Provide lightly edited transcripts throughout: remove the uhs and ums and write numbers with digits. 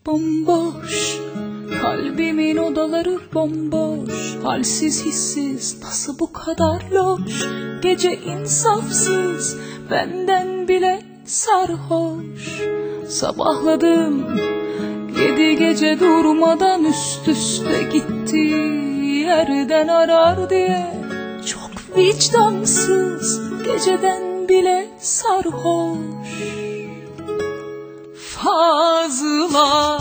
bomboş, kalbimin odaları bomboş. Halsiz hissiz nasıl bu kadar loş, gece insafsız benden bile sarhoş. Sabahladım 7 gece durmadan, üst üste gittiği yerden arar diye. Çok vicdansız, geceden bile sarhoş. Fazla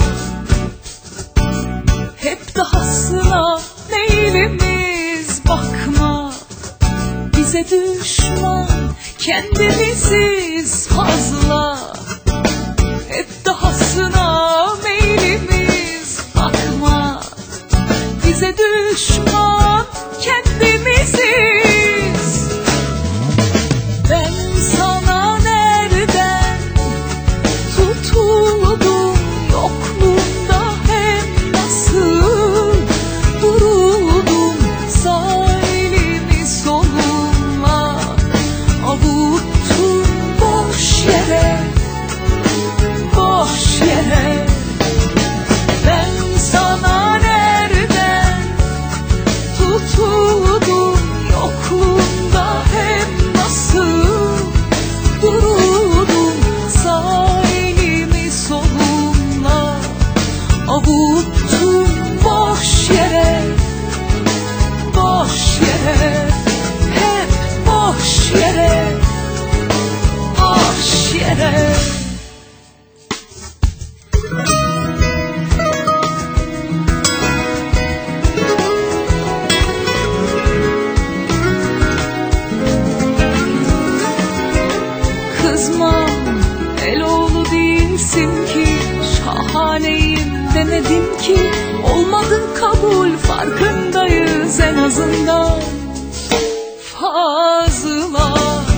hep dahasına meylimiz, bakma bize düşman kendimiziz. Fazla hep dahasına meylimiz, bakma bize düşman kendimiziz. Ben sana nereden tutuldum, yokluğunda hem nasıl duruldum. Sağ elimi solumla avuttum boş yere, boş yere. Ben sana nereden tutuldum, yokluğunda hem nasıl duruldum. Sağ elimi solumla avuttum boş yere, boş yere. Hep boş yere, boş yere. Kızma, Eloğlu değilsin ki, şahaneyim demedim ki. Olmadı kabul, farkındayız en azından. Fazla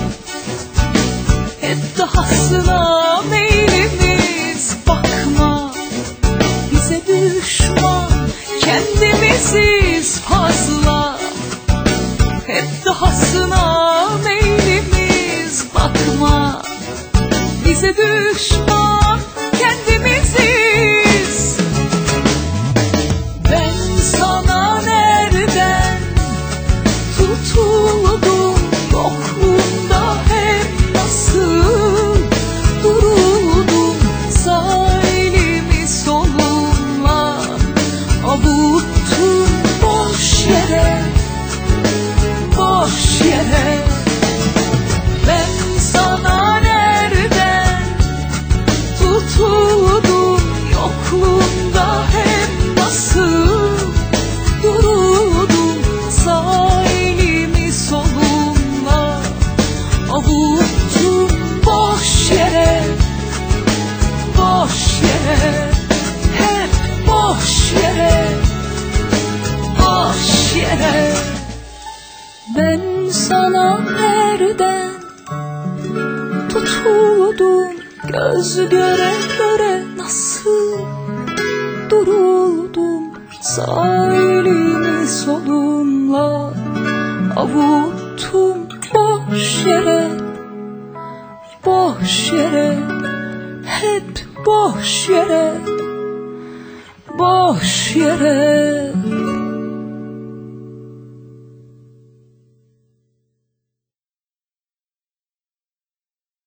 hep dahasına meylimiz, bakma bize düşman kendimiziz. Fazla hep dahasına meylimiz, bakma bize düşman kendimiziz. Ben sana nereden tutuldum, yokluğunda hem nasıl duruldum. Sağ elimi solumla avuttum boş yere, boş yere. Ben sana nereden tutuldum, yokluğunda hem nasıl duruldum. Sağ elimi solumla avuttum boş yere, boş yere. Hep boş yere, boş yere. Ben sana nereden tutuldum, göz göre göre nasıl duruldum. Sağ elimi solumla avuttum boş yere, boş yere. Hep boş yere, boş yere.